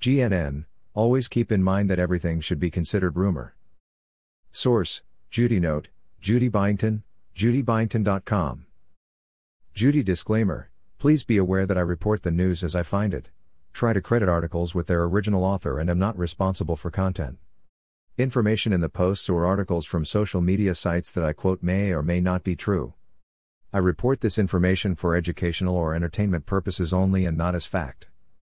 GNN, always keep in mind that everything should be considered rumor. Source, Judy Note, Judy Byington, judybyington.com. Judy disclaimer, please be aware that I report the news as I find it. Try to credit articles with their original author and am not responsible for content. Information in the posts or articles from social media sites that I quote may or may not be true. I report this information for educational or entertainment purposes only and not as fact.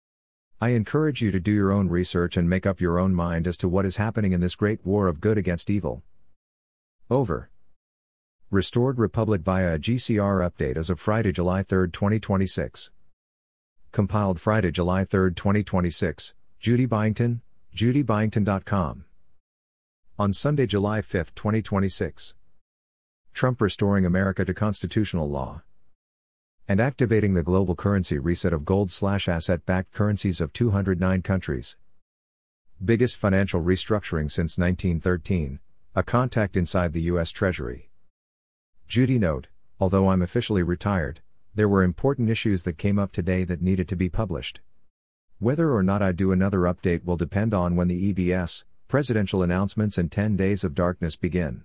I encourage you to do your own research and make up your own mind as to what is happening in this great war of good against evil. Over. Restored Republic via a GCR update as of Friday, July 3, 2026. Compiled Friday, July 3, 2026, Judy Byington, judybyington.com. On Sunday, July 5, 2026. Trump restoring America to constitutional law and activating the global currency reset of gold/asset-backed currencies of 209 countries. Biggest financial restructuring since 1913, a contact inside the U.S. Treasury. Judy Note, although I'm officially retired, there were important issues that came up today that needed to be published. Whether or not I do another update will depend on when the EBS, presidential announcements and 10 days of darkness begin.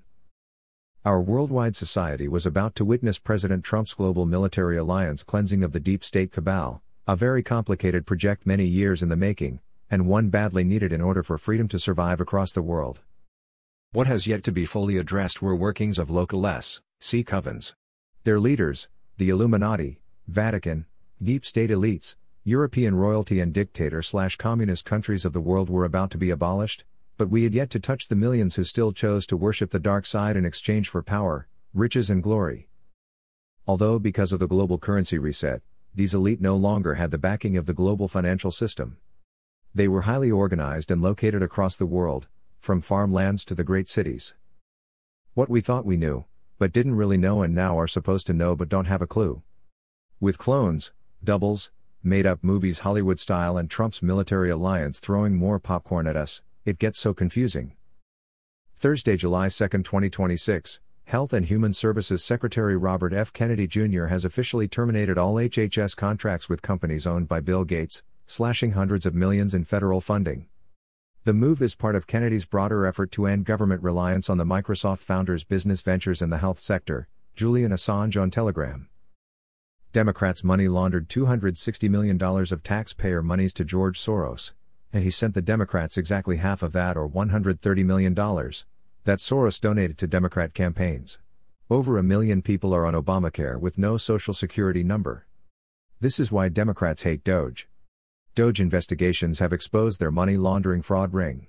Our worldwide society was about to witness President Trump's global military alliance cleansing of the deep state cabal, a very complicated project many years in the making, and one badly needed in order for freedom to survive across the world. What has yet to be fully addressed were workings of local S.C. covens. Their leaders, the Illuminati, Vatican, deep state elites, European royalty and dictator/communist countries of the world were about to be abolished, but we had yet to touch the millions who still chose to worship the dark side in exchange for power, riches and glory. Although because of the global currency reset, these elite no longer had the backing of the global financial system. They were highly organized and located across the world, from farmlands to the great cities. What we thought we knew, but didn't really know and now are supposed to know but don't have a clue. With clones, doubles, made-up movies Hollywood style and Trump's military alliance throwing more popcorn at us, it gets so confusing. Thursday, July 2, 2026, Health and Human Services Secretary Robert F. Kennedy Jr. has officially terminated all HHS contracts with companies owned by Bill Gates, slashing hundreds of millions in federal funding. The move is part of Kennedy's broader effort to end government reliance on the Microsoft founder's business ventures in the health sector, Julian Assange on Telegram. Democrats money laundered $260 million of taxpayer monies to George Soros, and he sent the Democrats exactly half of that, or $130 million, that Soros donated to Democrat campaigns. Over 1 million people are on Obamacare with no social security number. This is why Democrats hate Doge. Doge investigations have exposed their money laundering fraud ring.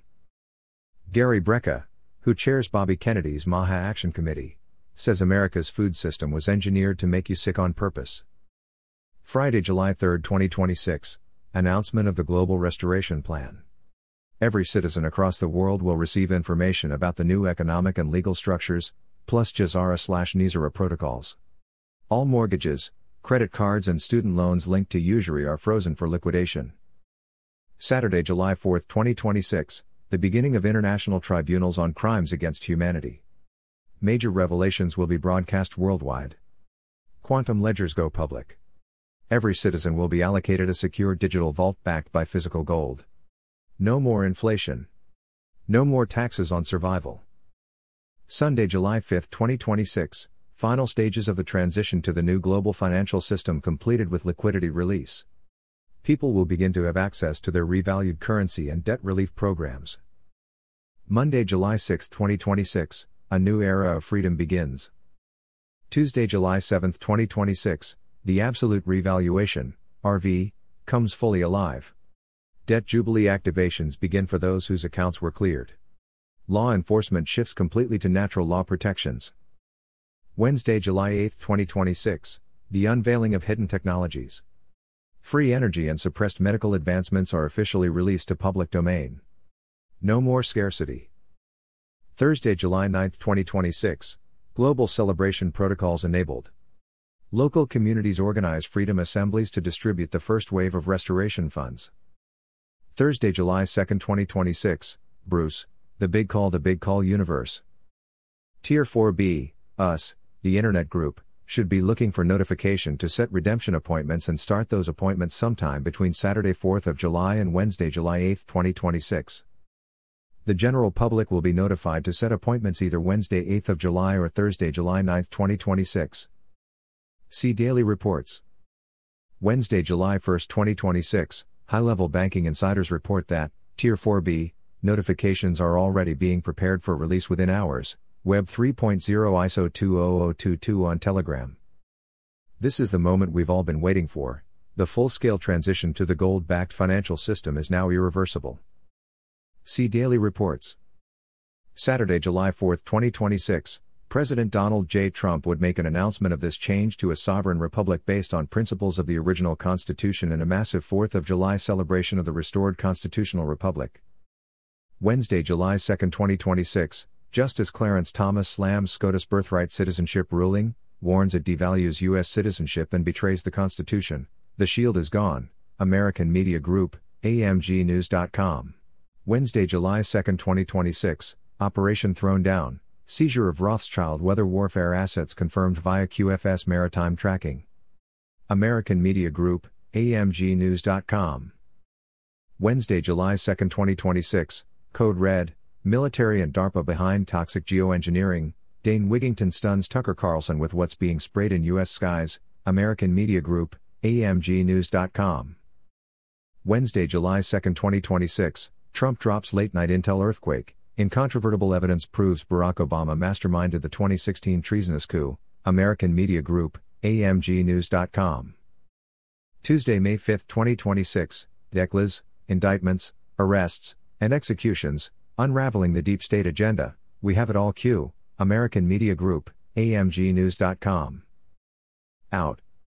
Gary Brecka, who chairs Bobby Kennedy's MAHA Action Committee, says America's food system was engineered to make you sick on purpose. Friday, July 3, 2026. Announcement of the Global Restoration Plan. Every citizen across the world will receive information about the new economic and legal structures, plus JASARA/NISARA protocols. All mortgages, credit cards and student loans linked to usury are frozen for liquidation. Saturday, July 4, 2026, the beginning of international tribunals on crimes against humanity. Major revelations will be broadcast worldwide. Quantum ledgers go public. Every citizen will be allocated a secure digital vault backed by physical gold. No more inflation. No more taxes on survival. Sunday, July 5, 2026, final stages of the transition to the new global financial system completed with liquidity release. People will begin to have access to their revalued currency and debt relief programs. Monday, July 6, 2026, a new era of freedom begins. Tuesday, July 7, 2026, the absolute revaluation, RV, comes fully alive. Debt jubilee activations begin for those whose accounts were cleared. Law enforcement shifts completely to natural law protections. Wednesday, July 8, 2026, the unveiling of hidden technologies. Free energy and suppressed medical advancements are officially released to public domain. No more scarcity. Thursday, July 9, 2026, global celebration protocols enabled. Local communities organize freedom assemblies to distribute the first wave of restoration funds. Thursday, July 2, 2026, Bruce, The Big Call universe. Tier 4B, US, the Internet Group, should be looking for notification to set redemption appointments and start those appointments sometime between Saturday 4th of July and Wednesday, July 8, 2026. The general public will be notified to set appointments either Wednesday 8th of July or Thursday, July 9, 2026. See Daily Reports. Wednesday, July 1, 2026, high-level banking insiders report that, Tier 4B, notifications are already being prepared for release within hours, Web 3.0 ISO 20022 on Telegram. This is the moment we've all been waiting for. The full-scale transition to the gold-backed financial system is now irreversible. See Daily Reports. Saturday, July 4, 2026, President Donald J. Trump would make an announcement of this change to a sovereign republic based on principles of the original Constitution in a massive 4th of July celebration of the restored constitutional republic. Wednesday, July 2, 2026, Justice Clarence Thomas slams SCOTUS birthright citizenship ruling, warns it devalues U.S. citizenship and betrays the Constitution. The shield is gone. American Media Group, AMGnews.com. Wednesday, July 2, 2026, Operation Thrown Down, seizure of Rothschild weather warfare assets confirmed via QFS maritime tracking. American Media Group, AMGnews.com. Wednesday, July 2, 2026, Code Red, military and DARPA behind toxic geoengineering, Dane Wigington stuns Tucker Carlson with what's being sprayed in U.S. skies, American Media Group, AMGnews.com. Wednesday, July 2, 2026, Trump drops late-night intel earthquake, incontrovertible evidence proves Barack Obama masterminded the 2016 treasonous coup, American Media Group, AMGnews.com. Tuesday, May 5, 2026, DECLAs, indictments, arrests, and executions, unraveling the deep state agenda, we have it all. Q, American Media Group, AMGnews.com. Out.